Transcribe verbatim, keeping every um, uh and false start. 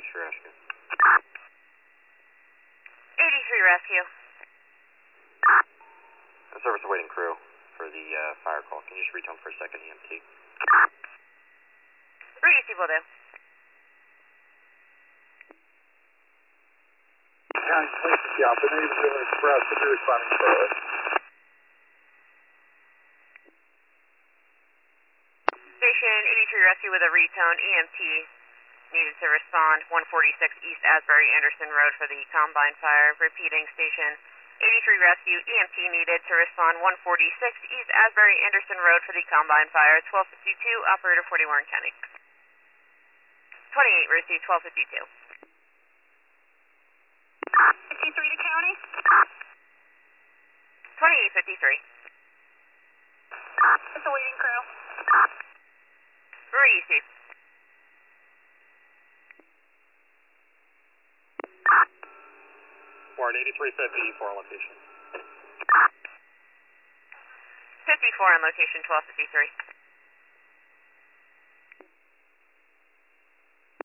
eighty-three rescue. eighty-three rescue. The service awaiting crew for the uh, fire call. Can you just retone for a second, E M T? Reedy will do. County Police, yeah, the Navy River Express will be responding shortly. Station eighty-three rescue with a retone. E M T needed to respond one forty-six East Asbury Anderson Road for the Combine fire. Repeating, station eighty-three rescue, E M T needed to respond one forty-six East Asbury Anderson Road for the Combine fire. twelve fifty-two, operator forty Warren County. twenty-eight received, twelve fifty-two. fifty-three to county. twenty-eight fifty-three. It's a waiting crew. Received. Warren eighty-three fifty for location. fifty-four on location, twelve fifty-three.